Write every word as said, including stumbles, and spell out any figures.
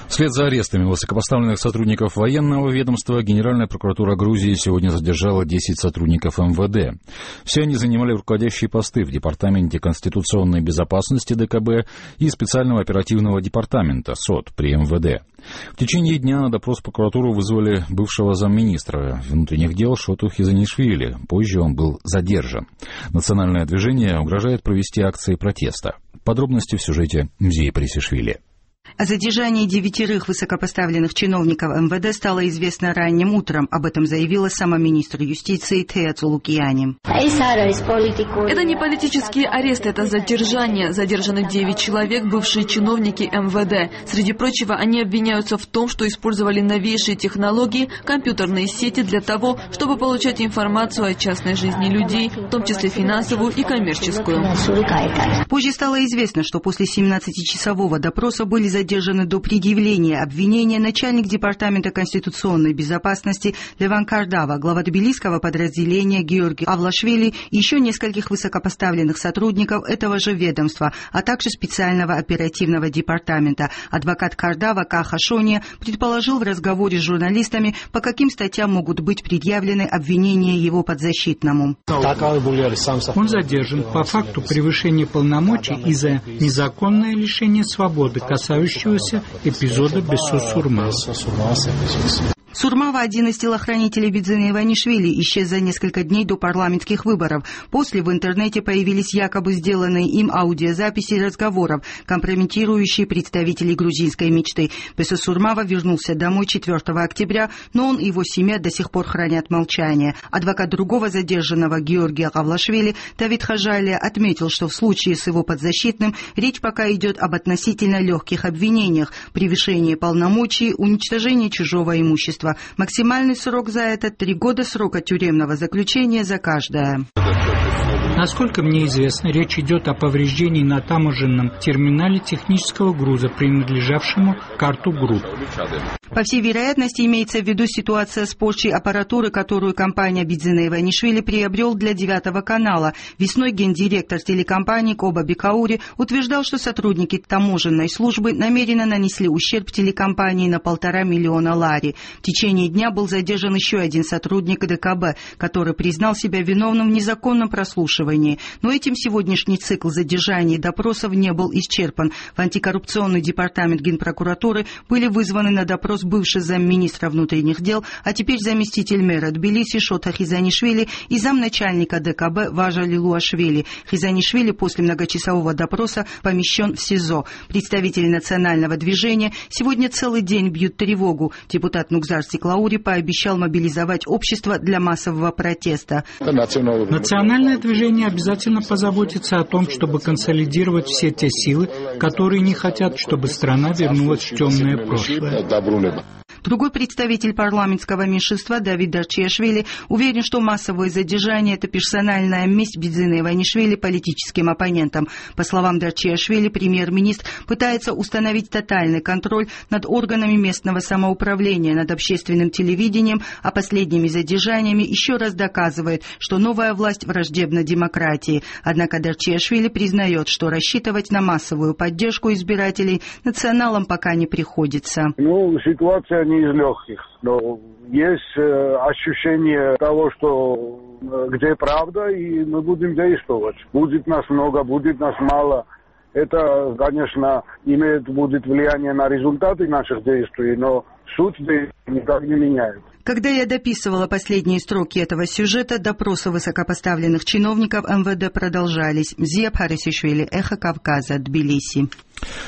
Вслед за арестами высокопоставленных сотрудников военного ведомства Генеральная прокуратура Грузии сегодня задержала десять сотрудников эм вэ дэ. Все они занимали руководящие посты в Департаменте конституционной безопасности дэ ка бэ и специального оперативного департамента СОД при эм вэ дэ. В течение дня на допрос в прокуратуру вызвали бывшего замминистра внутренних дел Шоту Хизанишвили. Позже он был задержан. Национальное движение угрожает провести акции протеста. Подробности в сюжете Мзии Парисишвили. О задержании девятерых высокопоставленных чиновников эм вэ дэ стало известно ранним утром. Об этом заявила сама министр юстиции Тея Цулукияни. Это не политический арест, это задержание. Задержаны девять человек, бывшие чиновники эм вэ дэ. Среди прочего, они обвиняются в том, что использовали новейшие технологии, компьютерные сети для того, чтобы получать информацию о частной жизни людей, в том числе финансовую и коммерческую. Позже стало известно, что после семнадцатичасового допроса были задержаны задержаны до предъявления обвинения начальник Департамента конституционной безопасности Леван Кардава, глава тбилисского подразделения Георгий Авлашвили и еще нескольких высокопоставленных сотрудников этого же ведомства, а также специального оперативного департамента. Адвокат Кардава Каха Шония предположил в разговоре с журналистами, по каким статьям могут быть предъявлены обвинения его подзащитному. Он задержан по факту превышения полномочий из-за незаконное лишение свободы, касающегося эпизода Бесу Сурмава. Сурмава, один из телохранителей Бидзина Иванишвили, исчез за несколько дней до парламентских выборов. После в интернете появились якобы сделанные им аудиозаписи разговоров, компрометирующие представителей грузинской мечты. Бесу Сурмава вернулся домой четвёртого октября, но он и его семья до сих пор хранят молчание. Адвокат другого задержанного Георгия Авлашвили Давид Хажалия отметил, что в случае с его подзащитным речь пока идет об относительно легких обвинениях: превышение полномочий, уничтожение чужого имущества. Максимальный срок за это — три года срока тюремного заключения за каждое. Насколько мне известно, речь идет о повреждении на таможенном терминале технического груза, принадлежавшему Карту Групп. По всей вероятности, имеется в виду ситуация с порчей аппаратуры, которую компания Бидзина Иванишвили приобрел для девятого канала. Весной гендиректор телекомпании Коба Бекаури утверждал, что сотрудники таможенной службы намеренно нанесли ущерб телекомпании на полтора миллиона лари. В течение дня был задержан еще один сотрудник дэ ка бэ, который признал себя виновным в незаконном прослушивании. Но этим сегодняшний цикл задержаний и допросов не был исчерпан. В антикоррупционный департамент Генпрокуратуры были вызваны на допрос бывший замминистра внутренних дел, а теперь заместитель мэра Тбилиси Шота Хизанишвили и замначальника дэ ка бэ Важа Лилуашвили. Хизанишвили после многочасового допроса помещен в СИЗО. Представители национального движения сегодня целый день бьют тревогу. Депутат Нукзар Стеклаури пообещал мобилизовать общество для массового протеста. Национальное движение обязательно позаботится о том, чтобы консолидировать все те силы, которые не хотят, чтобы страна вернулась в темное прошлое. Другой представитель парламентского меньшинства Давид Дарчиашвили уверен, что массовые задержания – это персональная месть Бидзина Иванишвили политическим оппонентам. По словам Дарчиашвили, премьер-министр пытается установить тотальный контроль над органами местного самоуправления, над общественным телевидением, а последними задержаниями еще раз доказывает, что новая власть враждебна демократии. Однако Дарчиашвили признает, что рассчитывать на массовую поддержку избирателей националам пока не приходится. Ну, ситуация не из легких, но есть э, ощущение того, что э, где правда, и мы будем действовать. Будет нас много, будет нас мало. Это, конечно, имеет, будет влияние на результаты наших действий, но суть никак не меняет. Когда я дописывала последние строки этого сюжета, допросы высокопоставленных чиновников эм вэ дэ продолжались. Мзия Парисишвили, Эхо Кавказа, Тбилиси.